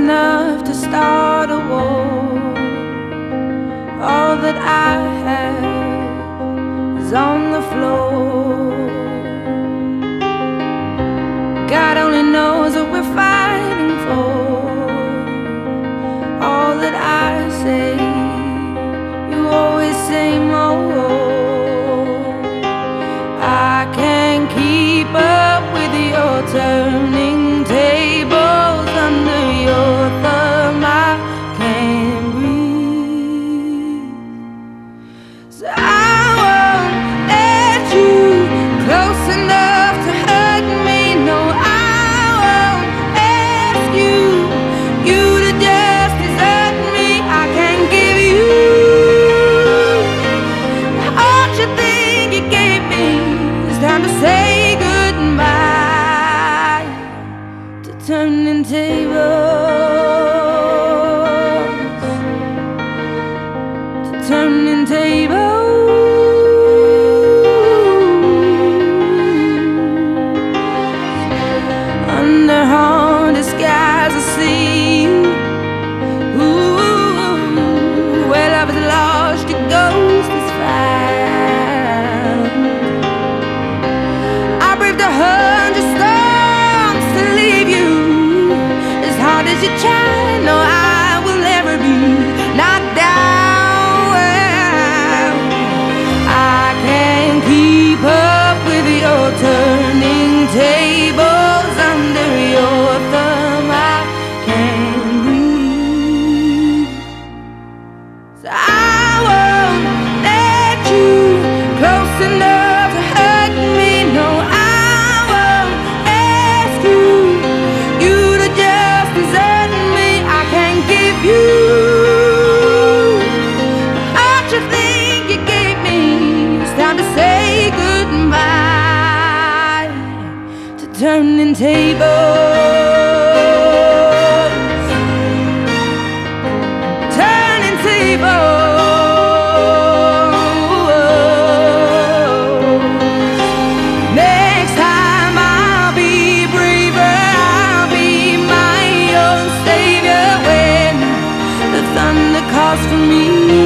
enough to start a war. All that I have is on the floor. God only knows what we're fighting for. All that I say, you always say more. I can't keep up with your turning tables under your thumb. I can't breathe, so I won't let you close enough to hurt me. No, I won't ask you to just desert me. I can't give you all you think you gave me. It's time to say goodbye to turning tables, to turning tables. Under haunted skies I see you. Ooh, where love is lost, your ghost is found. I braved 100 storms to leave you. As hard as you try, no, I will never be knocked down. I can't keep up with your turning tables under your thumb. I can't breathe, so I won't let you close enough to hurt me. No, I won't ask you to just desert me. I can't give you all you think you gave me. It's time to say goodbye to turning tables, turning tables. Next time I'll be braver, I'll be my own savior when the thunder calls for me.